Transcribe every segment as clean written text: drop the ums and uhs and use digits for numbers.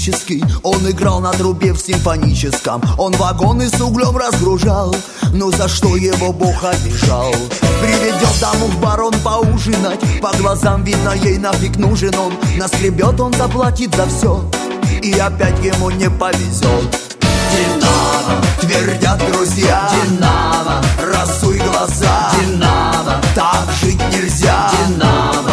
электрический. Он играл на трубе в симфоническом. Он вагоны с углем разгружал. Ну за что его Бог обижал? Приведет даму в бар он поужинать. По глазам видно, ей нафиг нужен он. Наскребет, он заплатит за все. И опять ему не повезет. Динамо, твердят друзья. Динамо, разуй глаза. Динамо, так жить нельзя. Динамо,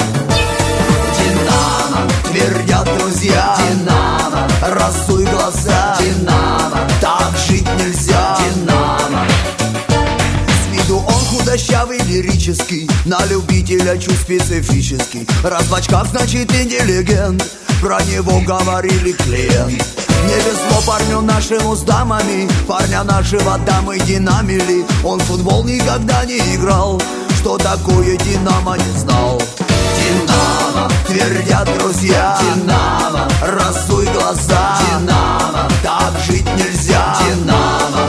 Динамо, твердят друзья. Динамо, разуй глаза. Динамо, так жить нельзя. Динамо. С виду он худощавый, лирический, на любителя чувств специфический. Раз в очках, значит интеллигент. Про него говорили клиент. Не везло парню нашему с дамами. Парня нашего дамы динамили. Он в футбол никогда не играл. Что такое Динамо, не знал. Динамо, твердят друзья. Динамо, разуй глаза. Динамо, так жить нельзя. Динамо,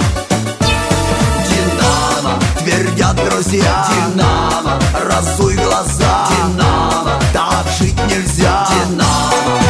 Динамо, твердят друзья. Динамо, разуй глаза. Динамо, так жить нельзя. Динамо.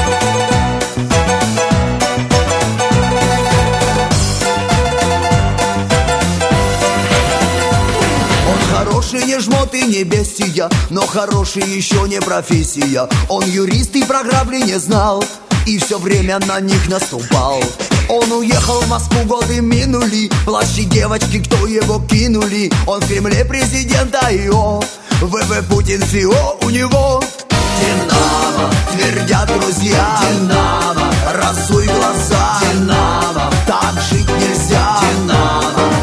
Хороший не жмот и не бестия, но хороший еще не профессия. Он юрист и про грабли не знал, и все время на них наступал. Он уехал в Москву, годы минули. Плащи девочки, кто его кинули. Он в Кремле президента ИО. ВВ Путин ФИО у него. Динамо, твердят друзья. Динамо, разуй глаза. Динамо, так жить нельзя. Динамо,